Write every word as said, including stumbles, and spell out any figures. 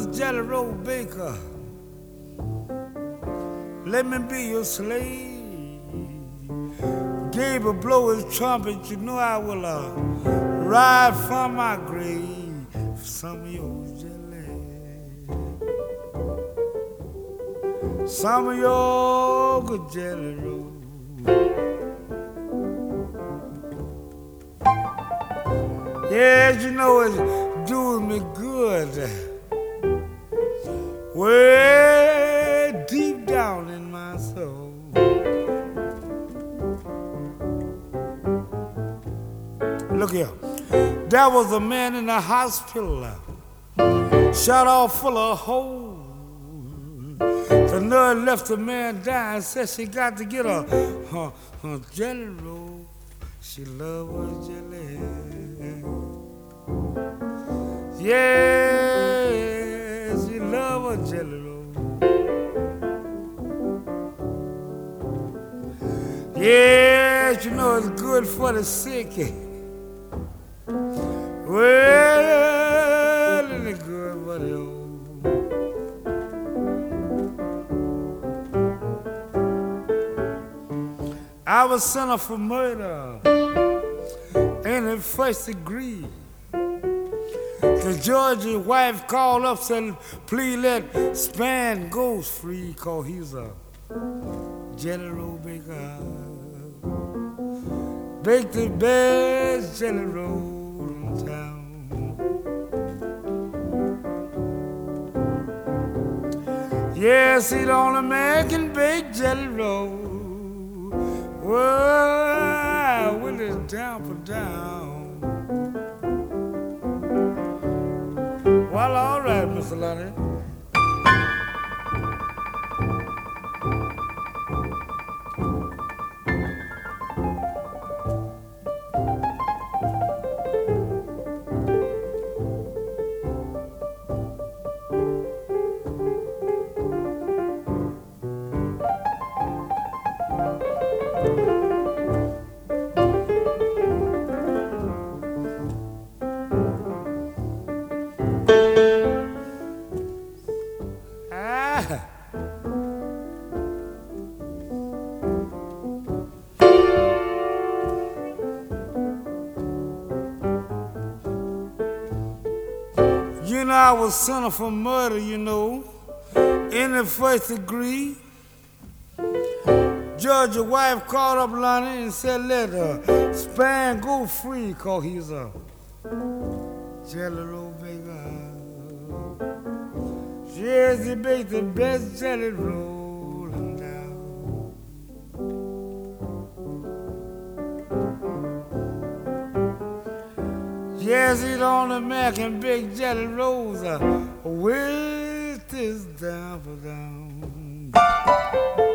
Jelly Roll Baker. Let me be your slave. Gabriel blow his trumpet, you know I will uh, ride from my grave for some of your jelly. Some of your good jelly roll. Yes, you know it's doing me good. Way deep down in my soul. Look here. There was a man in the hospital, shot off full of holes. The nurse left the man dying, said she got to get her, her, her jelly roll. She loved her jelly. Yes, she loved her jelly roll. Yes, you know it's good for the sick. Well, it's good for the old. I was sent for murder in the first degree. The Georgia wife called up, said, please let Span go free, cause he's a jelly roll baker. Bake the best jelly roll in town. Yes, he's the only man can bake jelly roll. Well, when it's down for down. Well, all right, Mister Lonnie. You know, I was sent for murder, you know, in the first degree. Georgia wife called up Lonnie and said, let uh, Span go free, cause he's a jelly roll baker. Yes, he baked the best jelly roll in town. Yes, he's the only man can bake jelly rolls. Uh, with this down for down.